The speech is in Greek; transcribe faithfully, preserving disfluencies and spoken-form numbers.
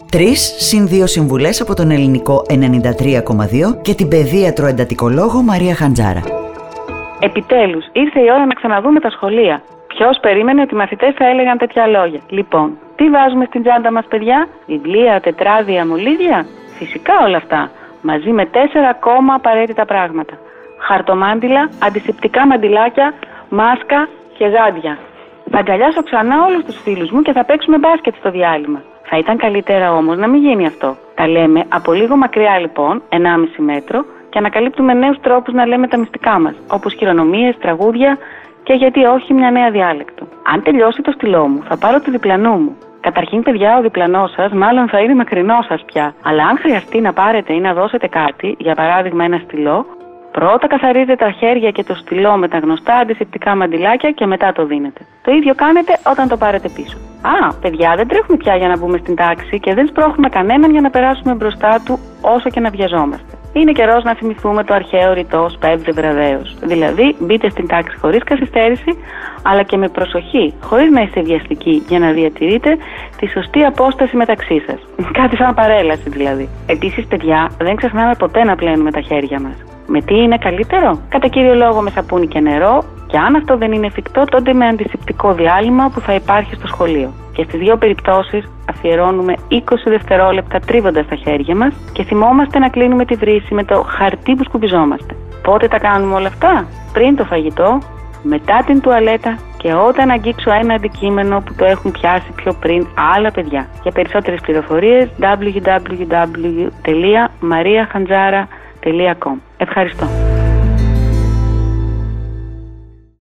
Τρεις συν δύο συμβουλές από τον Ελληνικό ενενήντα τρία κόμμα δύο και την παιδίατρο εντατικολόγο Μαρία Χαντζάρα. Επιτέλους, ήρθε η ώρα να ξαναδούμε τα σχολεία. Ποιος περίμενε ότι οι μαθητές θα έλεγαν τέτοια λόγια. Λοιπόν, τι βάζουμε στην τσάντα μας, παιδιά? Βιβλία, τετράδια, μολύβια? Φυσικά όλα αυτά. Μαζί με τέσσερα ακόμα απαραίτητα πράγματα. Χαρτομάντιλα, αντισηπτικά μαντιλάκια, μάσκα και γάντια. Θα αγκαλιάσω ξανά όλους τους φίλους μου και θα παίξουμε μπάσκετ στο διάλειμμα. Θα ήταν καλύτερα όμως να μην γίνει αυτό. Τα λέμε από λίγο μακριά λοιπόν, ενάμιση μέτρο, και ανακαλύπτουμε νέους τρόπους να λέμε τα μυστικά μας, όπως χειρονομίες, τραγούδια και γιατί όχι μια νέα διάλεκτο. Αν τελειώσει το στυλό μου, θα πάρω το διπλανό μου. Καταρχήν, παιδιά, ο διπλανός σας μάλλον θα είναι μακρινός σας πια. Αλλά αν χρειαστεί να πάρετε ή να δώσετε κάτι, για παράδειγμα ένα στυλό, πρώτα καθαρίζετε τα χέρια και το στυλό με τα γνωστά αντισηπτικά μαντιλάκια και μετά το δίνετε. Το ίδιο κάνετε όταν το πάρετε πίσω. Α, παιδιά, δεν τρέχουμε πια για να μπούμε στην τάξη και δεν σπρώχνουμε κανέναν για να περάσουμε μπροστά του όσο και να βιαζόμαστε. Είναι καιρός να θυμηθούμε το αρχαίο ρητό σπέβδε βραδέως. Δηλαδή, μπείτε στην τάξη χωρίς καθυστέρηση, αλλά και με προσοχή, χωρίς να είστε βιαστικοί, για να διατηρείτε τη σωστή απόσταση μεταξύ σας. Κάτι σαν παρέλαση δηλαδή. Επίσης, παιδιά, δεν ξεχνάμε ποτέ να πλένουμε τα χέρια μας. Με τι είναι καλύτερο? Κατά κύριο λόγο με σαπούνι και νερό, και αν αυτό δεν είναι εφικτό, τότε με αντισηπτικό διάλειμμα που θα υπάρχει στο σχολείο. Και στις δύο περιπτώσεις αφιερώνουμε είκοσι δευτερόλεπτα τρίβοντας τα χέρια μας και θυμόμαστε να κλείνουμε τη βρύση με το χαρτί που σκουπιζόμαστε. Πότε τα κάνουμε όλα αυτά? Πριν το φαγητό, μετά την τουαλέτα και όταν αγγίξω ένα αντικείμενο που το έχουν πιάσει πιο πριν άλλα παιδιά. Για περισσότερες πληροφορίες double-u double-u double-u τελεία maria khandjara τελεία com. Ευχαριστώ.